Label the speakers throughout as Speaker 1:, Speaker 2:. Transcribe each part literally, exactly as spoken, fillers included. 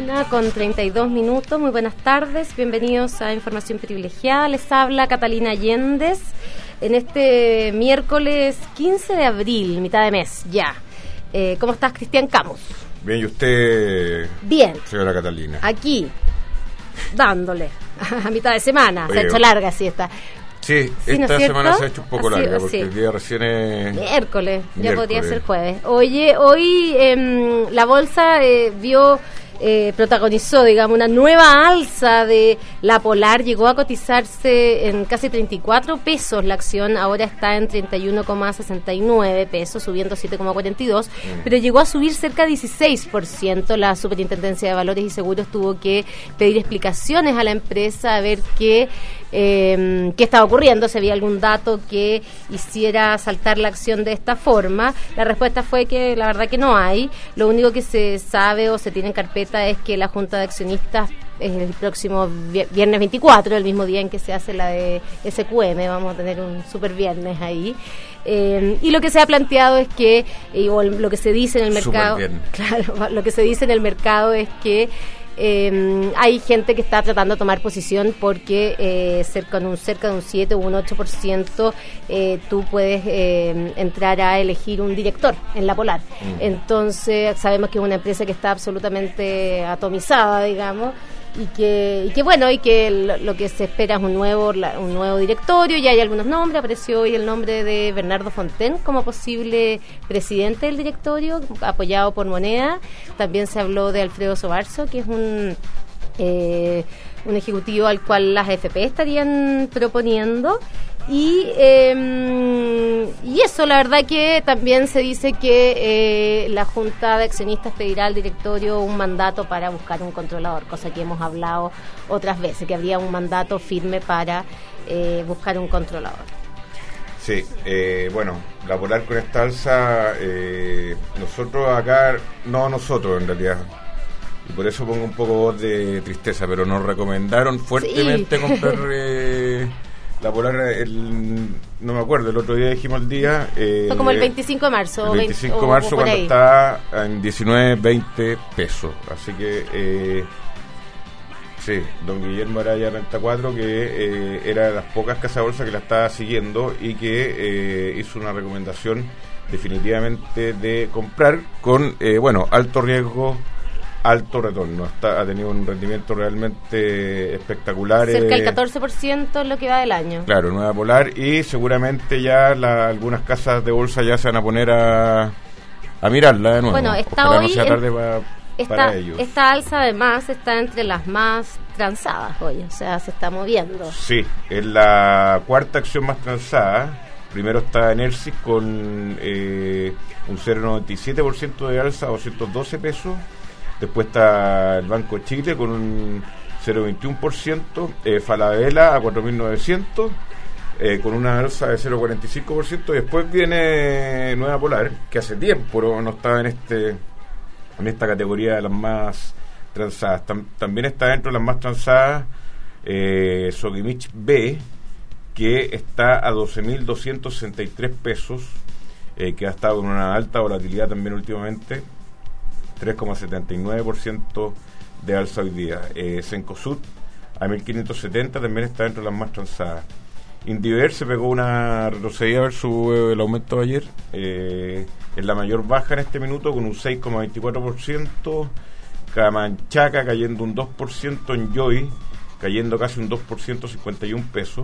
Speaker 1: Una con treinta y dos minutos, muy buenas tardes, bienvenidos a Información Privilegiada, les habla Catalina Allendez en este miércoles quince de abril, mitad de mes ya. Eh, ¿Cómo estás, Cristian Camus?
Speaker 2: Bien, ¿y usted?
Speaker 1: Bien.
Speaker 2: Señora Catalina.
Speaker 1: Aquí, dándole, a mitad de semana, Oye, se ha hecho larga siesta.
Speaker 2: Sí,
Speaker 1: sí,
Speaker 2: esta
Speaker 1: ¿no
Speaker 2: semana se ha hecho un poco
Speaker 1: Así,
Speaker 2: larga,
Speaker 1: así.
Speaker 2: porque el día recién es...
Speaker 1: Miércoles, ya
Speaker 2: miércoles.
Speaker 1: podría ser jueves. Oye, hoy eh, la bolsa eh, vio... Eh, protagonizó, digamos, una nueva alza de la Polar, llegó a cotizarse en casi treinta y cuatro pesos la acción, ahora está en treinta y uno coma sesenta y nueve pesos, subiendo siete coma cuarenta y dos, mm. pero llegó a subir cerca de dieciséis por ciento. La Superintendencia de Valores y Seguros tuvo que pedir explicaciones a la empresa a ver qué eh, qué estaba ocurriendo, si había algún dato que hiciera saltar la acción de esta forma. La respuesta fue que la verdad que no hay. Lo único que se sabe o se tiene en carpeta es que la Junta de Accionistas es el próximo viernes veinticuatro, el mismo día en que se hace la de S Q M, vamos a tener un super viernes ahí. Eh, y lo que se ha planteado es que, y, o lo que se dice en el mercado, claro, lo que se dice en el mercado es que Eh, hay gente que está tratando de tomar posición porque eh, cerca, con un, cerca de un siete o un ocho por ciento eh, tú puedes eh, entrar a elegir un director en la Polar. Mm. Entonces sabemos que es una empresa que está absolutamente atomizada, digamos, y que y que bueno y que lo, lo que se espera es un nuevo la, un nuevo directorio. Ya hay algunos nombres, apareció hoy el nombre de Bernardo Fonten como posible presidente del directorio, apoyado por Moneda. También se habló de Alfredo Sobarzo, que es un eh, un ejecutivo al cual las A F P estarían proponiendo. Y eh, y eso, la verdad que también se dice que eh, la Junta de Accionistas pedirá al directorio un mandato para buscar un controlador, cosa que hemos hablado otras veces, que habría un mandato firme para eh, buscar un controlador.
Speaker 2: Sí, eh, bueno, la Polar con esta alza, eh, nosotros acá, no nosotros en realidad, y por eso pongo un poco voz de tristeza, pero nos recomendaron fuertemente sí. comprar... Eh, La Polar, el, no me acuerdo, el otro día dijimos el día... Eh,
Speaker 1: Fue como el veinticinco de marzo.
Speaker 2: El veinticinco de marzo, cuando ahí. Estaba en diecinueve, veinte pesos. Así que, eh, sí, don Guillermo Araya Renta cuatro, que eh, era de las pocas casas de bolsa que la estaba siguiendo y que eh, hizo una recomendación definitivamente de comprar con, eh, bueno, alto riesgo, alto retorno. Está, ha tenido un rendimiento realmente espectacular.
Speaker 1: Cerca del catorce por ciento en lo que va del año.
Speaker 2: Claro, Nueva Polar, y seguramente ya la, algunas casas de bolsa ya se van a poner a, a mirarla de nuevo.
Speaker 1: Bueno, está
Speaker 2: Ojalá
Speaker 1: hoy...
Speaker 2: no sea tarde pa,
Speaker 1: esta,
Speaker 2: para ellos.
Speaker 1: Esta alza además está entre las más transadas hoy, o sea, se está moviendo.
Speaker 2: Sí, es la cuarta acción más transada. Primero está Enersys con eh, un cero coma noventa y siete por ciento de alza a doscientos doce pesos. Después está el Banco de Chile con un cero coma veintiuno por ciento, eh, Falabella a cuatro mil novecientos, eh, con una alza de cero coma cuarenta y cinco por ciento. Y después viene Nueva Polar, que hace tiempo no estaba en este en esta categoría de las más transadas. Tam, también está dentro de las más transadas eh, Sokimich B, que está a doce mil doscientos sesenta y tres pesos, eh, que ha estado con una alta volatilidad también últimamente. tres coma setenta y nueve por ciento de alza hoy día. Eh, Cencosud a mil quinientos setenta también está dentro de las más transadas. Indiver se pegó una retrocedida versus eh, el aumento de ayer. Eh, es la mayor baja en este minuto con un seis coma veinticuatro por ciento. Camanchaca cayendo un dos por ciento. En Joy cayendo casi un dos por ciento, cincuenta y un pesos.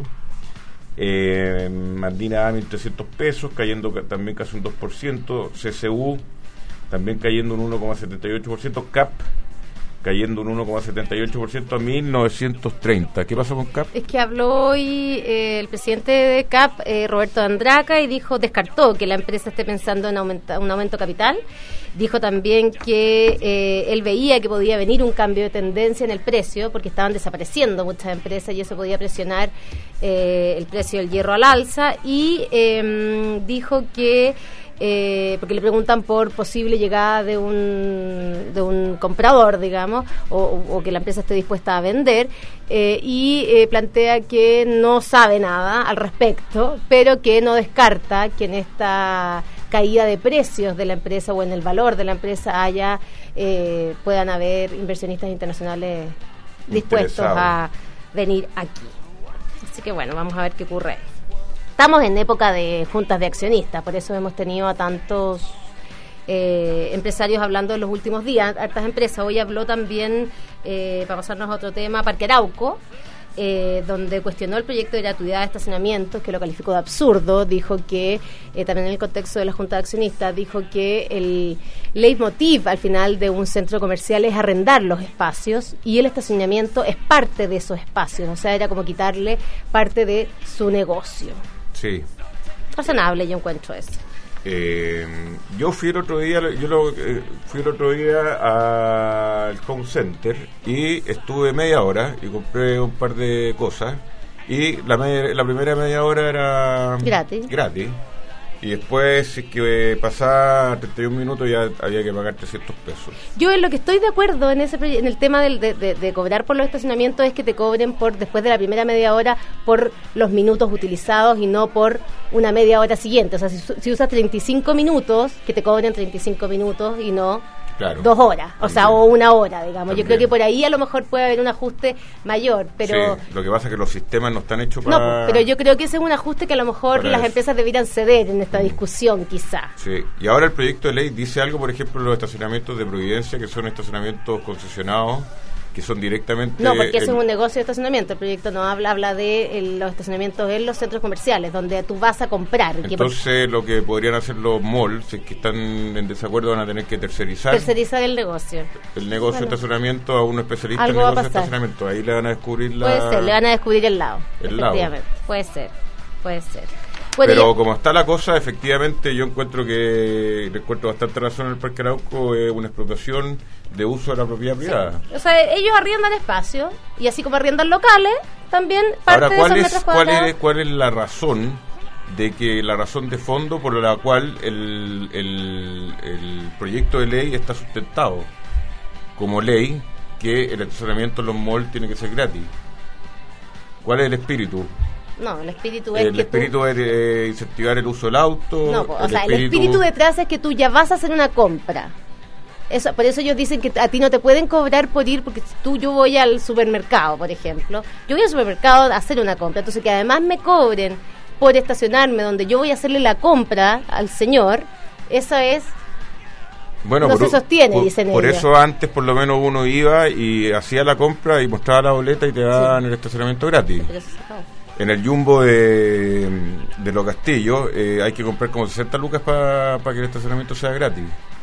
Speaker 2: Eh, Mandina a mil trescientos pesos, cayendo también casi un dos por ciento. C C U también cayendo un uno coma setenta y ocho por ciento. C A P cayendo un uno coma setenta y ocho por ciento a mil novecientos treinta. ¿Qué pasa con C A P?
Speaker 1: Es que habló hoy eh, el presidente de C A P, eh, Roberto Andraca, y dijo, descartó que la empresa esté pensando en aumenta, un aumento capital. Dijo también que eh, él veía que podía venir un cambio de tendencia en el precio, porque estaban desapareciendo muchas empresas y eso podía presionar eh, el precio del hierro al alza. Y eh, dijo que Eh, porque le preguntan por posible llegada de un de un comprador, digamos, o, o que la empresa esté dispuesta a vender, eh, y eh, plantea que no sabe nada al respecto, pero que no descarta que en esta caída de precios de la empresa o en el valor de la empresa haya eh, puedan haber inversionistas internacionales dispuestos a venir aquí. Así que bueno, vamos a ver qué ocurre. Estamos en época de juntas de accionistas, por eso hemos tenido a tantos eh, empresarios hablando en los últimos días, hartas empresas. Hoy habló también, eh, para pasarnos a otro tema, Parque Arauco, eh, donde cuestionó el proyecto de gratuidad de estacionamientos, que lo calificó de absurdo. Dijo que, eh, también en el contexto de la junta de accionistas, dijo que el leitmotiv al final de un centro comercial es arrendar los espacios y el estacionamiento es parte de esos espacios, o sea, era como quitarle parte de su negocio.
Speaker 2: Sí.
Speaker 1: Razonable, yo encuentro eso.
Speaker 2: Eh, yo fui el otro día, yo lo, eh, fui el otro día al Home Center y estuve media hora y compré un par de cosas y la, media, la primera media hora era
Speaker 1: gratis.
Speaker 2: gratis y después, si es que pasaba treinta y un minutos, ya había que pagar trescientos pesos.
Speaker 1: Yo en lo que estoy de acuerdo en ese proye- en el tema del, de, de, de cobrar por los estacionamientos es que te cobren por después de la primera media hora por los minutos utilizados y no por una media hora siguiente. O sea, si, si usas treinta y cinco minutos, que te cobren treinta y cinco minutos y no
Speaker 2: Claro,
Speaker 1: dos horas, también. O sea, o una hora, digamos.
Speaker 2: También.
Speaker 1: Yo creo que por ahí a lo mejor puede haber un ajuste mayor, pero...
Speaker 2: Sí, lo que pasa es que los sistemas no están hechos para...
Speaker 1: No, pero yo creo que ese es un ajuste que a lo mejor las
Speaker 2: eso.
Speaker 1: empresas debieran ceder en esta discusión, quizá.
Speaker 2: Sí, y ahora el proyecto de ley dice algo, por ejemplo, los estacionamientos de Providencia, que son estacionamientos concesionados, que son directamente...
Speaker 1: No, porque eso
Speaker 2: el...
Speaker 1: es un negocio de estacionamiento. El proyecto no habla habla de el, los estacionamientos en los centros comerciales, donde tú vas a comprar.
Speaker 2: Entonces,
Speaker 1: que,
Speaker 2: lo que podrían hacer los malls, si es que están en desacuerdo, van a tener que tercerizar...
Speaker 1: Tercerizar el negocio.
Speaker 2: El negocio bueno. de estacionamiento a un especialista en
Speaker 1: Algo
Speaker 2: negocio de estacionamiento. Ahí le van a descubrir la...
Speaker 1: Puede ser, le van a descubrir el lado.
Speaker 2: El
Speaker 1: efectivamente.
Speaker 2: lado.
Speaker 1: Puede ser, puede ser. Bueno,
Speaker 2: Pero
Speaker 1: ya...
Speaker 2: como está la cosa, efectivamente yo encuentro que, le encuentro bastante razón en el Parque Arauco, es una explotación de uso de la propiedad privada.
Speaker 1: Sí. O sea, ellos arriendan espacio y así como arriendan locales, también parte
Speaker 2: Ahora,
Speaker 1: de
Speaker 2: ¿cuál
Speaker 1: esos
Speaker 2: es,
Speaker 1: metros
Speaker 2: cuál
Speaker 1: cuadrados.
Speaker 2: es ¿cuál es la razón de que la razón de fondo por la cual el, el, el proyecto de ley está sustentado como ley que el estacionamiento en los malls tiene que ser gratis? ¿Cuál es el espíritu?
Speaker 1: No, el espíritu es
Speaker 2: el
Speaker 1: que
Speaker 2: espíritu
Speaker 1: tú...
Speaker 2: es eh, incentivar el uso del auto.
Speaker 1: No, o
Speaker 2: el
Speaker 1: sea,
Speaker 2: espíritu...
Speaker 1: el espíritu detrás es que tú ya vas a hacer una compra. Eso, por eso ellos dicen que a ti no te pueden cobrar por ir, porque si tú, yo voy al supermercado, por ejemplo, yo voy al supermercado a hacer una compra, entonces que además me cobren por estacionarme donde yo voy a hacerle la compra al señor, eso es...
Speaker 2: Bueno,
Speaker 1: no
Speaker 2: por,
Speaker 1: se sostiene,
Speaker 2: por,
Speaker 1: dicen
Speaker 2: por
Speaker 1: ellos.
Speaker 2: eso antes por lo menos uno iba y hacía la compra y mostraba la boleta y te daban sí. el estacionamiento gratis.
Speaker 1: Pero eso se acabó. En
Speaker 2: el Jumbo de, de Los Castillos eh, hay que comprar como sesenta lucas para pa que el estacionamiento sea gratis.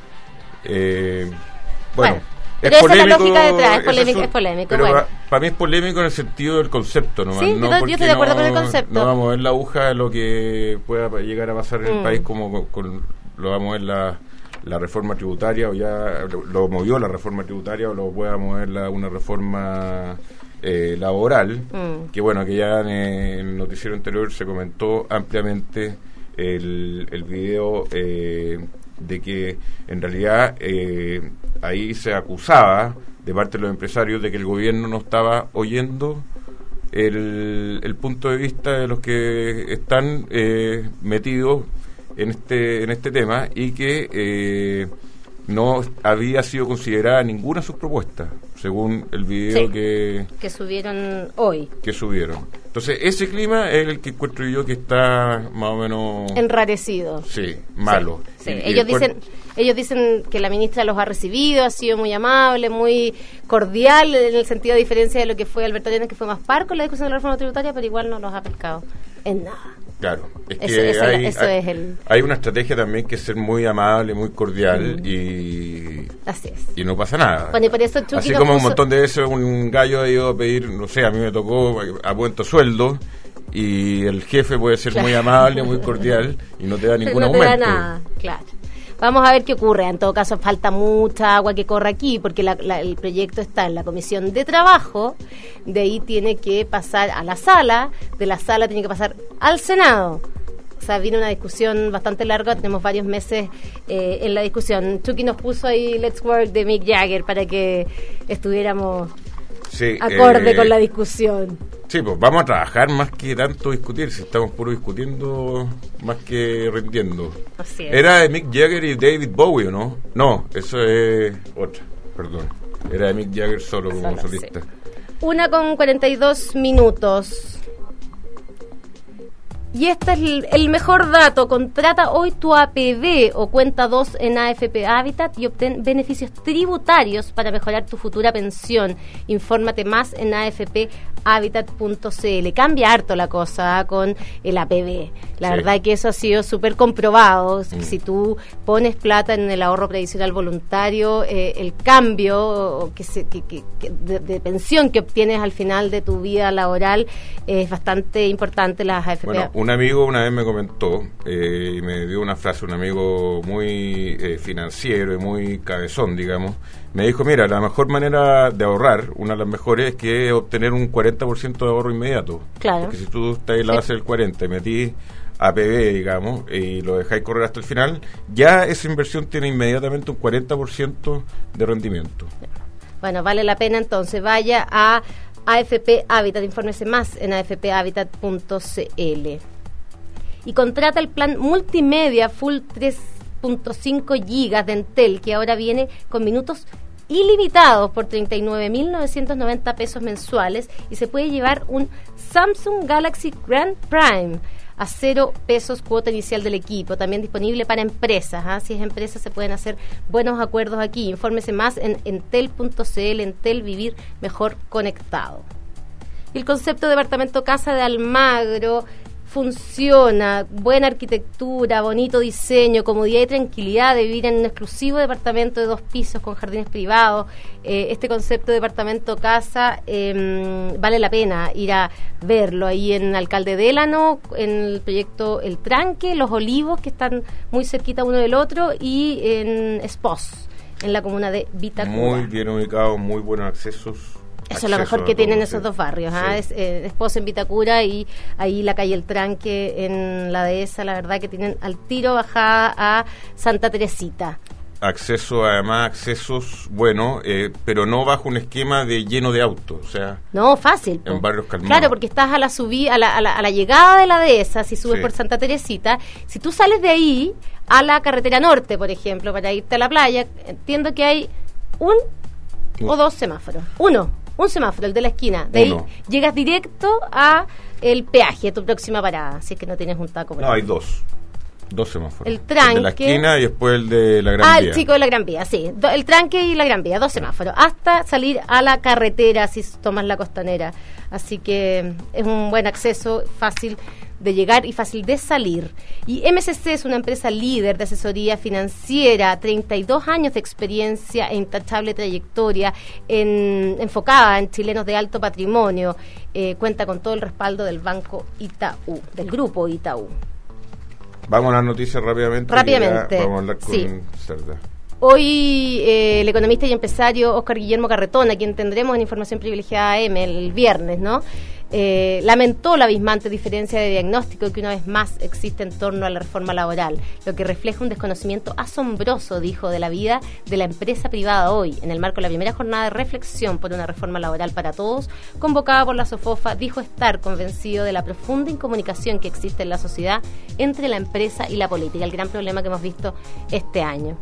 Speaker 2: Eh, bueno,
Speaker 1: bueno, pero
Speaker 2: es
Speaker 1: esa
Speaker 2: polémico,
Speaker 1: es la lógica detrás, es polémico.
Speaker 2: Es,
Speaker 1: es polémico
Speaker 2: pero
Speaker 1: bueno.
Speaker 2: para mí es polémico en el sentido del concepto nomás.
Speaker 1: Sí,
Speaker 2: no
Speaker 1: yo, yo estoy de acuerdo
Speaker 2: no,
Speaker 1: con el concepto.
Speaker 2: No vamos a ver la aguja de lo que pueda llegar a pasar en
Speaker 1: mm.
Speaker 2: el país, como con, con, lo vamos a ver la... la reforma tributaria, o ya lo, lo movió la reforma tributaria, o lo pueda mover la, una reforma eh, laboral, mm. que bueno, que ya en el noticiero anterior se comentó ampliamente el, el video eh, de que en realidad eh, ahí se acusaba de parte de los empresarios de que el gobierno no estaba oyendo el, el punto de vista de los que están eh, metidos en este en este tema y que eh, no había sido considerada ninguna de sus propuestas, según el video
Speaker 1: sí,
Speaker 2: que
Speaker 1: que subieron hoy.
Speaker 2: Que subieron. Entonces, ese clima es el que encuentro yo que está más o menos
Speaker 1: enrarecido.
Speaker 2: Sí, malo.
Speaker 1: Sí, sí.
Speaker 2: Y,
Speaker 1: ellos
Speaker 2: y
Speaker 1: dicen ellos dicen que la ministra los ha recibido, ha sido muy amable, muy cordial, en el sentido de diferencia de lo que fue Alberto Lleras, que fue más parco en la discusión de la reforma tributaria, pero igual no los ha pescado en nada.
Speaker 2: Claro, es que
Speaker 1: eso, eso,
Speaker 2: hay,
Speaker 1: eso
Speaker 2: hay,
Speaker 1: es el...
Speaker 2: hay una estrategia también que es ser muy amable, muy cordial mm. y
Speaker 1: así es.
Speaker 2: Y no pasa nada.
Speaker 1: Bueno, y por eso Chucky
Speaker 2: así como
Speaker 1: puso...
Speaker 2: un montón de veces un gallo ha ido a pedir, no sé, a mí me tocó a buen sueldo y el jefe puede ser claro. muy amable, muy cordial y no te da ningún
Speaker 1: no
Speaker 2: aumento.
Speaker 1: No te da nada, claro. Vamos a ver qué ocurre. En todo caso, falta mucha agua que corra aquí, porque la, la, el proyecto está en la Comisión de Trabajo, de ahí tiene que pasar a la sala, de la sala tiene que pasar al Senado. O sea, viene una discusión bastante larga, tenemos varios meses eh, en la discusión. Chucky nos puso ahí Let's Work de Mick Jagger para que estuviéramos
Speaker 2: sí,
Speaker 1: acorde
Speaker 2: eh,
Speaker 1: con la discusión.
Speaker 2: Sí, pues vamos a trabajar más que tanto discutir, si estamos puro discutiendo más que rindiendo.
Speaker 1: Así es.
Speaker 2: Era de Mick Jagger y David Bowie, ¿no? No, eso es otra, perdón. Era de Mick Jagger solo como
Speaker 1: Solo,
Speaker 2: solista.
Speaker 1: sí. Una con cuarenta y dos minutos. Y este es el, el mejor dato. Contrata hoy tu A P B o cuenta dos en A F P Habitat y obtén beneficios tributarios para mejorar tu futura pensión. Infórmate más en a f p habitat punto c l. Cambia harto la cosa ¿eh? Con el A P B. La sí. verdad que eso ha sido súper comprobado. Mm. Si tú pones plata en el ahorro previsional voluntario, eh, el cambio que se, que, que, que de, de pensión que obtienes al final de tu vida laboral eh, es bastante importante. Las A F P.
Speaker 2: Bueno, un amigo una vez me comentó eh, y me dio una frase, un amigo muy eh, financiero y muy cabezón, digamos. Me dijo, mira, la mejor manera de ahorrar, una de las mejores, es que es obtener un cuarenta por ciento de ahorro inmediato. Claro. Porque si tú estás en la base del cuarenta y metís A P B, digamos, y lo dejáis correr hasta el final, ya esa inversión tiene inmediatamente un cuarenta por ciento de rendimiento.
Speaker 1: Bueno, vale la pena entonces, vaya a A F P Habitat, infórmese más en a f p habitat punto c l. Y contrata el plan multimedia full tres punto cinco gigas de Entel, que ahora viene con minutos ilimitados por treinta y nueve mil novecientos noventa pesos mensuales y se puede llevar un Samsung Galaxy Grand Prime a cero pesos cuota inicial del equipo, también disponible para empresas. ¿eh? Si es empresa se pueden hacer buenos acuerdos aquí. Infórmese más en entel punto c l. Entel, vivir mejor conectado. Y el concepto de departamento casa de Almagro funciona, buena arquitectura, bonito diseño, comodidad y tranquilidad de vivir en un exclusivo departamento de dos pisos con jardines privados. Eh, este concepto de departamento casa eh, vale la pena ir a verlo ahí en Alcalde Délano, en el proyecto El Tranque, Los Olivos, que están muy cerquita uno del otro, y en Espós, en la comuna de Vitacura.
Speaker 2: Muy bien ubicado, muy buenos accesos.
Speaker 1: Eso es lo mejor que tienen esos dos barrios, ¿eh? Sí. es, eh, Espós en Vitacura y ahí la calle El Tranque en la Dehesa, la verdad que tienen al tiro bajada a Santa Teresita.
Speaker 2: Acceso, además, accesos, bueno, eh, pero no bajo un esquema de lleno de autos, o sea...
Speaker 1: No, fácil.
Speaker 2: En barrios calmados.
Speaker 1: Claro, porque estás a la subida, a la, a la, a la llegada de la Dehesa, si subes sí. por Santa Teresita, si tú sales de ahí a la carretera norte, por ejemplo, para irte a la playa, entiendo que hay un uh. o dos semáforos. Uno. Un semáforo, el de la esquina. De Uno. Ahí llegas directo a el peaje, a tu próxima parada, si es que no tienes un taco.
Speaker 2: No, hay dos. Dos semáforos.
Speaker 1: El tranque. El
Speaker 2: de la esquina y después el de la Gran
Speaker 1: ah,
Speaker 2: Vía. Ah,
Speaker 1: el chico de la Gran Vía, sí. Do, el tranque y la Gran Vía, dos semáforos. Hasta salir a la carretera si tomas la costanera. Así que es un buen acceso, fácil de llegar y fácil de salir. Y M C C es una empresa líder de asesoría financiera, treinta y dos años de experiencia e intachable trayectoria, en, enfocada en chilenos de alto patrimonio. Eh, cuenta con todo el respaldo del Banco Itaú, del Grupo Itaú.
Speaker 2: Vamos a las noticias rápidamente.
Speaker 1: Rápidamente.
Speaker 2: Vamos a hablar con
Speaker 1: sí.
Speaker 2: Cerda.
Speaker 1: Hoy eh, el economista y empresario Óscar Guillermo Carretón, a quien tendremos en Información Privilegiada A M el viernes, ¿no? Eh, lamentó la abismante diferencia de diagnóstico que una vez más existe en torno a la reforma laboral, lo que refleja un desconocimiento asombroso, dijo, de la vida de la empresa privada hoy, en el marco de la primera jornada de reflexión por una reforma laboral para todos, convocada por la SOFOFA. Dijo estar convencido de la profunda incomunicación que existe en la sociedad entre la empresa y la política, el gran problema que hemos visto este año.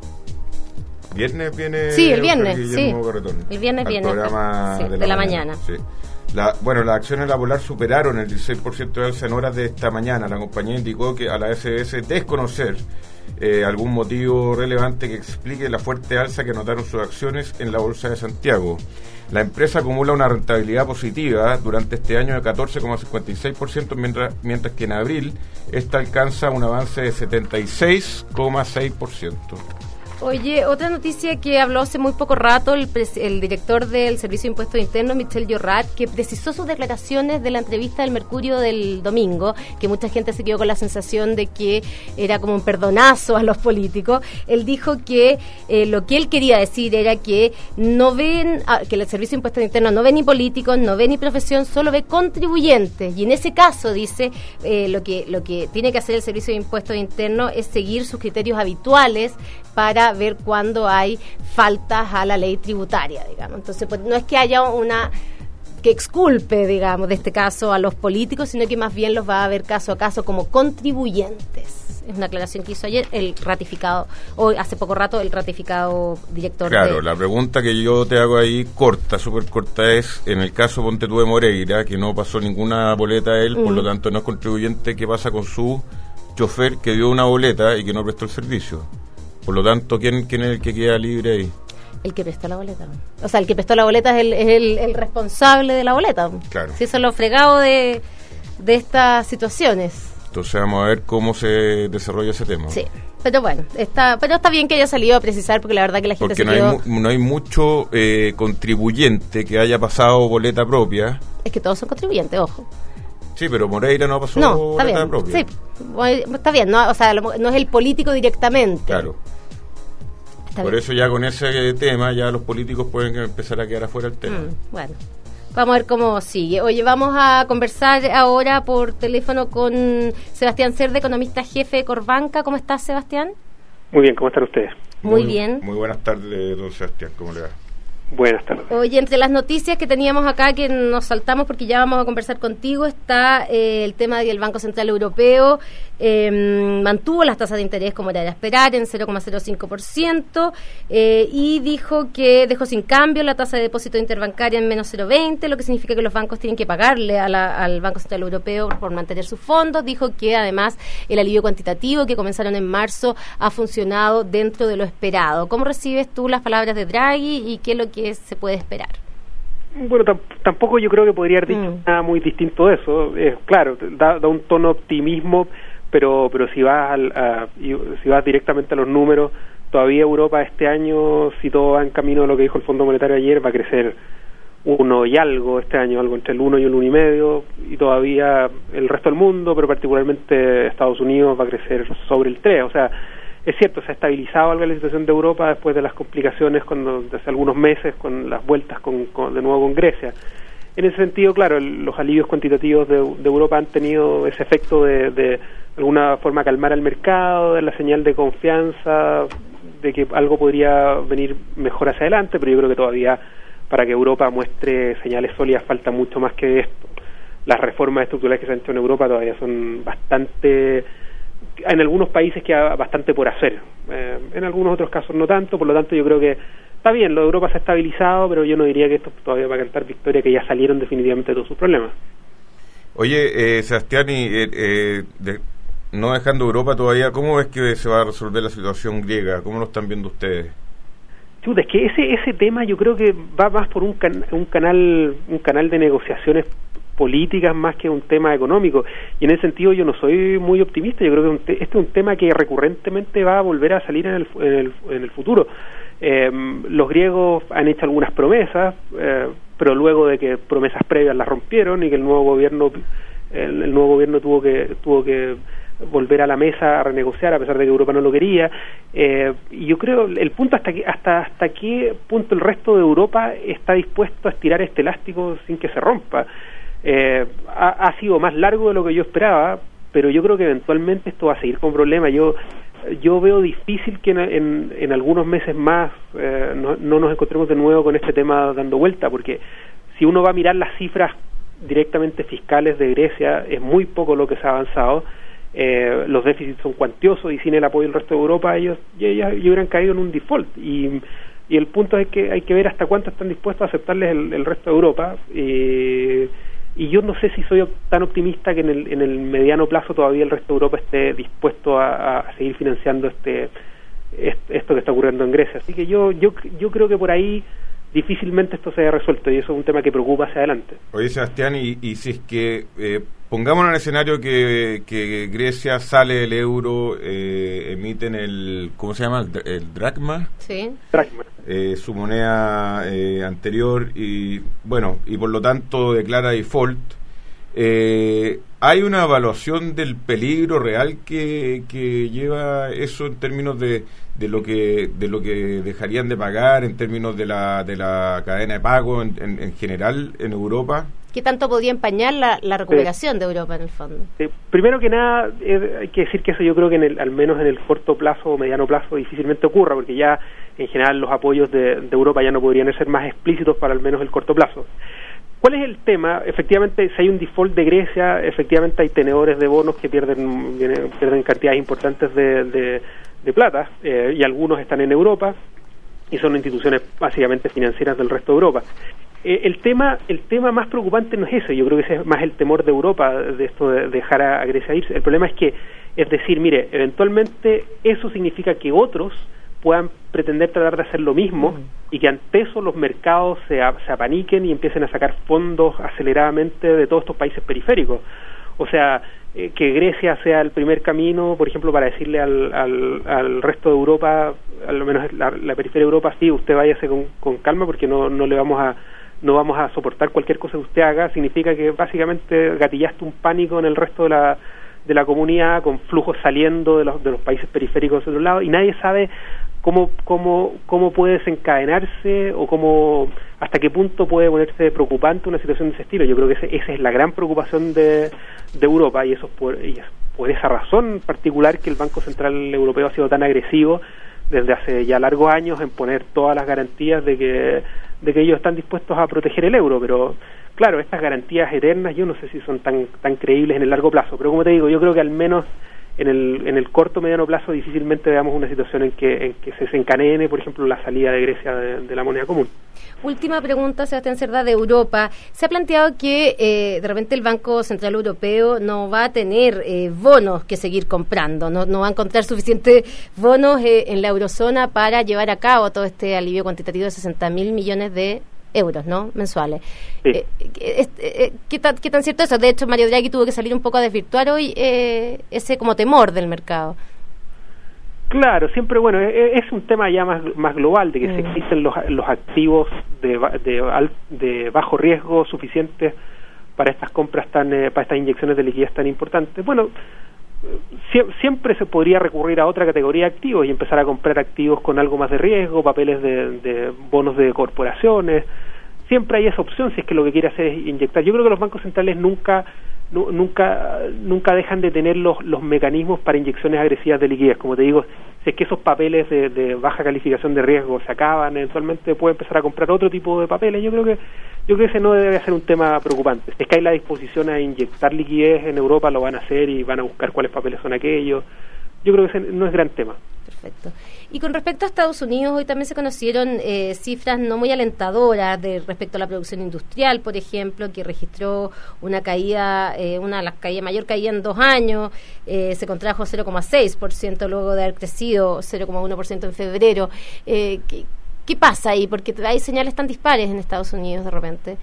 Speaker 2: ¿Viernes viene?
Speaker 1: Sí, el viernes, sí.
Speaker 2: Carretón,
Speaker 1: el viernes viene.
Speaker 2: El programa
Speaker 1: sí,
Speaker 2: de la,
Speaker 1: de la
Speaker 2: mañana.
Speaker 1: mañana.
Speaker 2: Sí. La, bueno, las acciones de la Polar superaron el dieciséis por ciento de alza en horas de esta mañana. La compañía indicó que a la S B S desconocer eh, algún motivo relevante que explique la fuerte alza que anotaron sus acciones en la Bolsa de Santiago. La empresa acumula una rentabilidad positiva durante este año de catorce coma cincuenta y seis por ciento, mientras, mientras que en abril esta alcanza un avance de setenta y seis coma seis por ciento.
Speaker 1: Oye, otra noticia que habló hace muy poco rato el, pres- el director del Servicio de Impuestos Internos, Michel Llorrat, que precisó sus declaraciones de la entrevista del Mercurio del domingo, que mucha gente se quedó con la sensación de que era como un perdonazo a los políticos. Él dijo que eh, lo que él quería decir era que no ven, ah, que el Servicio de Impuestos Internos no ve ni políticos, no ve ni profesión, solo ve contribuyentes. Y en ese caso, dice, eh, lo que lo que tiene que hacer el Servicio de Impuestos Internos es seguir sus criterios habituales para ver cuándo hay faltas a la ley tributaria, digamos. Entonces, pues no es que haya una que exculpe, digamos, de este caso a los políticos, sino que más bien los va a ver caso a caso como contribuyentes. Es una aclaración que hizo ayer el ratificado, hoy hace poco rato, el ratificado director.
Speaker 2: Claro,
Speaker 1: de...
Speaker 2: la pregunta que yo te hago ahí, corta, súper corta, es, en el caso ponte tú de Moreira, que no pasó ninguna boleta a él, mm. por lo tanto no es contribuyente, ¿qué pasa con su chofer que dio una boleta y que no prestó el servicio? Por lo tanto, ¿quién, quién es el que queda libre ahí?
Speaker 1: El que prestó la boleta. O sea, el que prestó la boleta es el, es el, el responsable de la boleta.
Speaker 2: Claro.
Speaker 1: Si eso es lo fregado de, de estas situaciones.
Speaker 2: Entonces vamos a ver cómo se desarrolla ese tema.
Speaker 1: Sí, pero bueno, está pero está bien que haya salido a precisar, porque la verdad que la gente
Speaker 2: porque
Speaker 1: se
Speaker 2: no
Speaker 1: quedó...
Speaker 2: hay mu- no hay mucho eh, contribuyente que haya pasado boleta propia.
Speaker 1: Es que todos son contribuyentes, ojo.
Speaker 2: Sí, pero Moreira no pasó
Speaker 1: no,
Speaker 2: boleta
Speaker 1: está bien,
Speaker 2: propia.
Speaker 1: Sí, está bien, no, o sea, no es el político directamente.
Speaker 2: Claro. Está Por bien. Eso ya con ese tema ya los políticos pueden empezar a quedar afuera del tema.
Speaker 1: Mm, bueno, vamos a ver cómo sigue. Oye, vamos a conversar ahora por teléfono con Sebastián Cerda, economista jefe de Corbanca. ¿Cómo estás, Sebastián?
Speaker 3: Muy bien, ¿cómo están ustedes?
Speaker 1: Muy, muy bien.
Speaker 2: Muy buenas tardes, don Sebastián, ¿cómo le va?
Speaker 3: Buenas tardes.
Speaker 1: Oye, entre las noticias que teníamos acá, que nos saltamos porque ya vamos a conversar contigo, está eh, el tema de que el Banco Central Europeo eh, mantuvo las tasas de interés como era de esperar en cero coma cero cinco por ciento eh, y dijo que dejó sin cambio la tasa de depósito interbancaria en menos cero coma veinte, lo que significa que los bancos tienen que pagarle a la, al Banco Central Europeo por mantener sus fondos. Dijo que además el alivio cuantitativo que comenzaron en marzo ha funcionado dentro de lo esperado. ¿Cómo recibes tú las palabras de Draghi y qué es lo que se puede esperar?
Speaker 3: Bueno, t- tampoco yo creo que podría haber dicho mm. nada muy distinto de eso. Es claro, da, da un tono de optimismo, pero pero si vas al, a, si vas directamente a los números, todavía Europa este año, si todo va en camino de lo que dijo el Fondo Monetario ayer, va a crecer uno y algo este año, algo entre el uno y el uno y medio, y todavía el resto del mundo, pero particularmente Estados Unidos, va a crecer sobre el tres. O sea, es cierto, se ha estabilizado algo la situación de Europa después de las complicaciones cuando, desde algunos meses con las vueltas con, con, de nuevo con Grecia. En ese sentido, claro, el, los alivios cuantitativos de, de Europa han tenido ese efecto de, de alguna forma calmar al mercado, de la señal de confianza, de que algo podría venir mejor hacia adelante, pero yo creo que todavía para que Europa muestre señales sólidas falta mucho más que esto. Las reformas estructurales que se han hecho en Europa todavía son bastante... en algunos países queda bastante por hacer, eh, en algunos otros casos no tanto, por lo tanto yo creo que está bien, lo de Europa se ha estabilizado, pero yo no diría que esto todavía va a cantar victoria, que ya salieron definitivamente de todos sus problemas.
Speaker 2: Oye, eh, Sebastián, y eh, eh, de, no dejando Europa todavía, ¿cómo ves que se va a resolver la situación griega? ¿Cómo lo están viendo ustedes?
Speaker 3: Chuta, es que ese ese tema yo creo que va más por un, can, un canal un canal de negociaciones políticas más que un tema económico, y en ese sentido yo no soy muy optimista. Yo creo que un te, este es un tema que recurrentemente va a volver a salir en el, en el, en el futuro. Eh, los griegos han hecho algunas promesas, eh, pero luego de que promesas previas las rompieron y que el nuevo gobierno el, el nuevo gobierno tuvo que tuvo que volver a la mesa a renegociar a pesar de que Europa no lo quería, eh, y yo creo el punto hasta que, hasta hasta qué punto el resto de Europa está dispuesto a estirar este elástico sin que se rompa. Eh, ha, ha sido más largo de lo que yo esperaba, pero yo creo que eventualmente esto va a seguir con problemas. Yo yo veo difícil que en, en, en algunos meses más eh, no, no nos encontremos de nuevo con este tema dando vuelta, porque si uno va a mirar las cifras directamente fiscales de Grecia, es muy poco lo que se ha avanzado. Eh, los déficits son cuantiosos y sin el apoyo del resto de Europa ellos ya, ya, ya hubieran caído en un default, y, y el punto es que hay que ver hasta cuánto están dispuestos a aceptarles el, el resto de Europa. eh, y yo no sé si soy tan optimista que en el, en el mediano plazo todavía el resto de Europa esté dispuesto a, a seguir financiando este, este esto que está ocurriendo en Grecia. Así que yo yo yo creo que por ahí difícilmente esto se haya resuelto, y eso es un tema que preocupa hacia adelante.
Speaker 2: Oye, Sebastián, y, y si es que eh, pongamos en el escenario que, que Grecia sale del euro, eh, emiten el, ¿cómo se llama? El, el dracma.
Speaker 1: Sí.
Speaker 3: Dracma.
Speaker 2: Eh, su moneda eh, anterior, y bueno, y por lo tanto declara default. Eh, ¿Hay una evaluación del peligro real que, que lleva eso en términos de, de lo que de lo que dejarían de pagar, en términos de la de la cadena de pago en, en, en general en Europa?
Speaker 1: ¿Qué tanto podría empañar la, la recuperación sí. de Europa en el fondo?
Speaker 3: Sí. Primero que nada, eh, hay que decir que eso yo creo que en el, al menos en el corto plazo o mediano plazo difícilmente ocurra, porque ya en general los apoyos de, de Europa ya no podrían ser más explícitos para al menos el corto plazo. ¿Cuál es el tema? Efectivamente, si hay un default de Grecia, efectivamente hay tenedores de bonos que pierden pierden cantidades importantes de, de, de plata, eh, y algunos están en Europa y son instituciones básicamente financieras del resto de Europa. Eh, el tema el tema más preocupante no es eso, yo creo que ese es más el temor de Europa, de esto de dejar a, a Grecia irse. El problema es que, es decir, mire, eventualmente eso significa que otros puedan pretender tratar de hacer lo mismo, mm. y que ante eso los mercados se, a, se apaniquen y empiecen a sacar fondos aceleradamente de todos estos países periféricos. O sea, eh, que Grecia sea el primer camino, por ejemplo, para decirle al, al, al resto de Europa, al menos la, la periferia de Europa, sí, usted váyase con, con calma porque no, no le vamos a no vamos a soportar cualquier cosa que usted haga, significa que básicamente gatillaste un pánico en el resto de la de la comunidad, con flujos saliendo de los de los países periféricos de otro lado, y nadie sabe cómo cómo cómo puede desencadenarse o cómo hasta qué punto puede ponerse preocupante una situación de ese estilo. Yo creo que ese, esa es la gran preocupación de, de Europa, y eso es por, y es por esa razón particular que el Banco Central Europeo ha sido tan agresivo desde hace ya largos años en poner todas las garantías de que de que ellos están dispuestos a proteger el euro. Pero claro, estas garantías eternas yo no sé si son tan tan creíbles en el largo plazo, pero como te digo, yo creo que al menos en el en el corto mediano plazo difícilmente veamos una situación en que en que se desencadene, por ejemplo, la salida de Grecia de, de la moneda común.
Speaker 1: Última pregunta, Sebastián Cerda, de Europa. Se ha planteado que eh, de repente el Banco Central Europeo no va a tener eh, bonos que seguir comprando, no, no va a encontrar suficientes bonos eh, en la eurozona para llevar a cabo todo este alivio cuantitativo de sesenta mil millones de euros, ¿no? Mensuales.
Speaker 3: Sí.
Speaker 1: Eh, eh, eh, ¿qué, tan, ¿Qué tan cierto es eso? De hecho, Mario Draghi tuvo que salir un poco a desvirtuar hoy eh, ese como temor del mercado.
Speaker 3: Claro, siempre, bueno, es, es un tema ya más más global, de que mm. se existen los, los activos de, de, de bajo riesgo suficientes para estas compras tan, eh, para estas inyecciones de liquidez tan importantes. Bueno, sie, siempre se podría recurrir a otra categoría de activos y empezar a comprar activos con algo más de riesgo, papeles de, de bonos de corporaciones. Siempre hay esa opción si es que lo que quiere hacer es inyectar. Yo creo que los bancos centrales nunca nu, nunca nunca dejan de tener los, los mecanismos para inyecciones agresivas de liquidez. Como te digo, si es que esos papeles de, de baja calificación de riesgo se acaban, eventualmente puede empezar a comprar otro tipo de papeles. Yo creo que yo creo que ese no debe ser un tema preocupante. Si es que hay la disposición a inyectar liquidez en Europa, lo van a hacer y van a buscar cuáles papeles son aquellos. Yo creo que ese no es gran tema.
Speaker 1: Perfecto. Y con respecto a Estados Unidos, hoy también se conocieron eh, cifras no muy alentadoras de respecto a la producción industrial, por ejemplo, que registró una caída, eh, una de las caídas, mayor caída en dos años, eh, se contrajo cero coma seis por ciento luego de haber crecido cero coma uno por ciento en febrero. Eh, ¿qué, ¿Qué pasa ahí? Porque hay señales tan dispares en Estados Unidos de repente.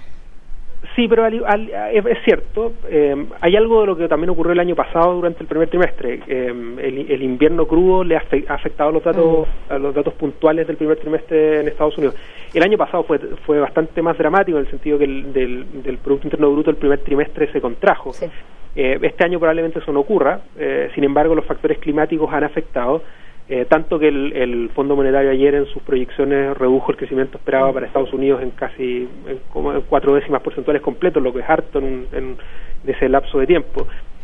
Speaker 3: Sí, pero al, al, es cierto, eh, hay algo de lo que también ocurrió el año pasado durante el primer trimestre. Eh, el, el invierno crudo le ha afectado a los datos a los datos puntuales del primer trimestre en Estados Unidos. El año pasado fue fue bastante más dramático en el sentido que el del, del Producto Interno Bruto del primer trimestre se contrajo. Sí. Eh, este año probablemente eso no ocurra, eh, sin embargo los factores climáticos han afectado. Eh, tanto que el, el Fondo Monetario ayer en sus proyecciones redujo el crecimiento esperado para Estados Unidos en casi en, como en cuatro décimas porcentuales completos, lo que es harto en, en, en ese lapso de tiempo.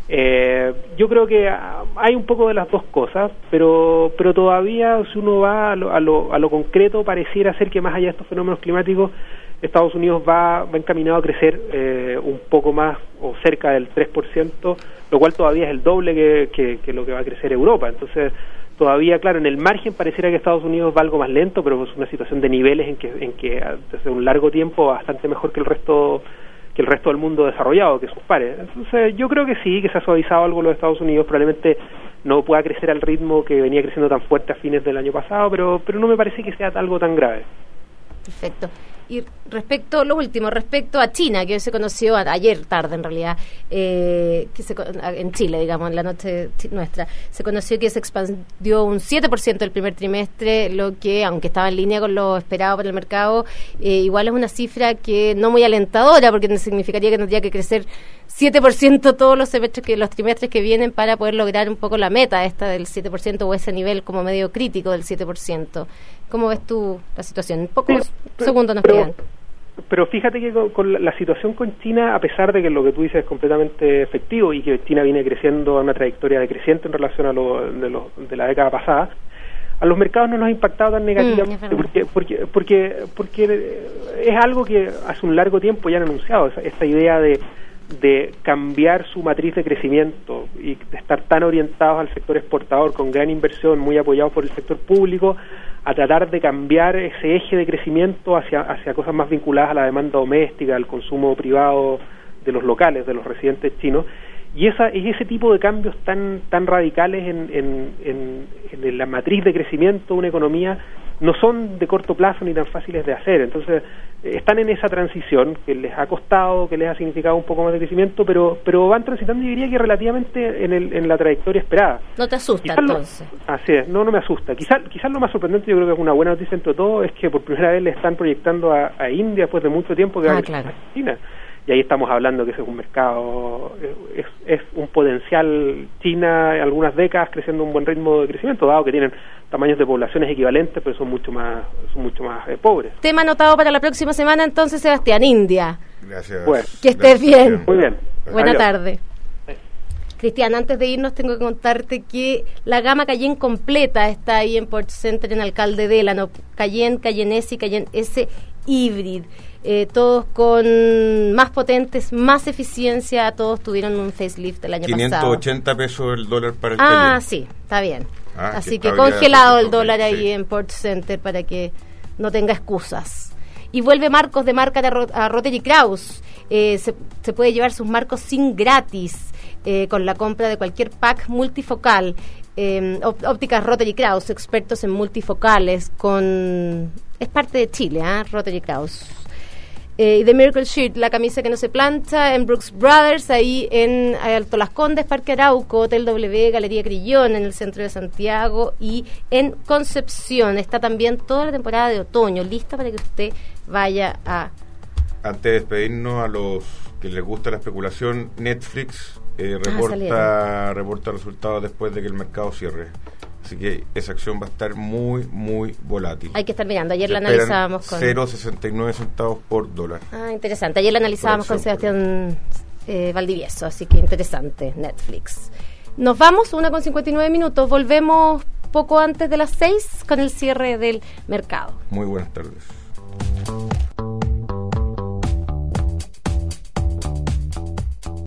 Speaker 3: Eh, yo creo que hay un poco de las dos cosas, pero pero todavía si uno va a lo, a lo, a lo concreto, pareciera ser que más allá de estos fenómenos climáticos, Estados Unidos va, va encaminado a crecer eh, un poco más o cerca del tres por ciento, lo cual todavía es el doble que, que, que lo que va a crecer Europa. Entonces todavía, claro, en el margen pareciera que Estados Unidos va algo más lento, pero es una situación de niveles en que en que desde un largo tiempo bastante mejor que el resto que el resto del mundo desarrollado, que sus pares. Entonces yo creo que sí, que se ha suavizado algo los Estados Unidos, probablemente no pueda crecer al ritmo que venía creciendo tan fuerte a fines del año pasado, pero pero no me parece que sea algo tan grave.
Speaker 1: Perfecto. Y respecto, lo último, respecto a China, que hoy se conoció, ayer tarde en realidad, eh, que se, en Chile, digamos, en la noche nuestra, se conoció que se expandió un siete por ciento el primer trimestre, lo que, aunque estaba en línea con lo esperado por el mercado, eh, igual es una cifra que no muy alentadora, porque significaría que tendría que crecer siete por ciento todos los semestres, que los trimestres que vienen para poder lograr un poco la meta esta del siete por ciento o ese nivel como medio crítico del siete por ciento. ¿Cómo ves tú la situación? En pocos sí, pero, segundos nos
Speaker 3: pero,
Speaker 1: quedan.
Speaker 3: Pero fíjate que con, con la, la situación con China, a pesar de que lo que tú dices es completamente efectivo y que China viene creciendo a una trayectoria decreciente en relación a lo de, lo, de la década pasada, a los mercados no nos ha impactado tan negativamente,
Speaker 1: mm,
Speaker 3: porque, porque, porque, porque es algo que hace un largo tiempo ya han anunciado, esa, esa idea de, de cambiar su matriz de crecimiento y de estar tan orientados al sector exportador con gran inversión, muy apoyados por el sector público, a tratar de cambiar ese eje de crecimiento hacia, hacia cosas más vinculadas a la demanda doméstica, al consumo privado de los locales, de los residentes chinos. Y esa y ese tipo de cambios tan tan radicales en, en, en, en la matriz de crecimiento de una economía no son de corto plazo ni tan fáciles de hacer. Entonces, eh, están en esa transición que les ha costado, que les ha significado un poco más de crecimiento, pero pero van transitando, y diría que relativamente en, el, en la trayectoria esperada.
Speaker 1: ¿No te asusta
Speaker 3: Quizás
Speaker 1: entonces?
Speaker 3: Lo, así es, no, no me asusta. Quizás quizás lo más sorprendente, yo creo que es una buena noticia entre todo, es que por primera vez le están proyectando a, a India después de mucho tiempo que
Speaker 1: ah,
Speaker 3: va a
Speaker 1: claro.
Speaker 3: China. Y ahí estamos hablando que ese es un mercado, es, es un potencial. China, algunas décadas creciendo a un buen ritmo de crecimiento, dado que tienen tamaños de poblaciones equivalentes, pero son mucho más son mucho más eh, pobres.
Speaker 1: Tema anotado para la próxima semana entonces, Sebastián, India.
Speaker 2: Gracias.
Speaker 3: Bueno,
Speaker 1: que estés
Speaker 2: gracias,
Speaker 1: bien.
Speaker 3: Muy bien.
Speaker 1: Buena
Speaker 3: Adiós.
Speaker 1: tarde. Cristian, antes de irnos tengo que contarte que la gama Cayenne completa está ahí en Port Center, en Alcalde Delano. Cayenne, Cayenne S y Cayenne S Hybrid. Eh, todos con más potentes, más eficiencia, todos tuvieron un facelift el año pasado.
Speaker 2: quinientos ochenta pesos el dólar para el
Speaker 1: Ah,
Speaker 2: Cayenne.
Speaker 1: sí, está bien.
Speaker 2: Ah,
Speaker 1: Así
Speaker 2: que
Speaker 1: que
Speaker 2: habría
Speaker 1: congelado el
Speaker 2: poquito,
Speaker 1: dólar ahí
Speaker 2: sí.
Speaker 1: en Port Center para que no tenga excusas. Y vuelve Marcos de marca de Ro- a Rotary Kraus. Eh, se, se puede llevar sus marcos sin gratis eh, con la compra de cualquier pack multifocal. Eh, op- ópticas Rotary Kraus, expertos en multifocales. Con es parte de Chile, ¿eh? Rotary Kraus. Eh, y The Miracle Shirt, la camisa que no se plancha, en Brooks Brothers, ahí en Alto Las Condes, Parque Arauco, Hotel W, Galería Crillón, en el centro de Santiago, y en Concepción. Está también toda la temporada de otoño, lista para que usted vaya a...
Speaker 2: Antes de despedirnos, a los que les gusta la especulación, Netflix eh,
Speaker 1: Ah,
Speaker 2: reporta,
Speaker 1: salieron.
Speaker 2: reporta resultados después de que el mercado cierre. Así que esa acción va a estar muy, muy volátil.
Speaker 1: Hay que estar mirando. Ayer
Speaker 2: Se
Speaker 1: la
Speaker 2: esperan
Speaker 1: analizábamos con...
Speaker 2: cero coma sesenta y nueve centavos por dólar.
Speaker 1: Ah, interesante. Ayer la analizábamos con
Speaker 2: Por acción,
Speaker 1: Sebastián eh, Valdivieso, así que interesante, Netflix. Nos vamos, una con cincuenta y nueve minutos. Volvemos poco antes de las seis con el cierre del mercado.
Speaker 2: Muy buenas tardes.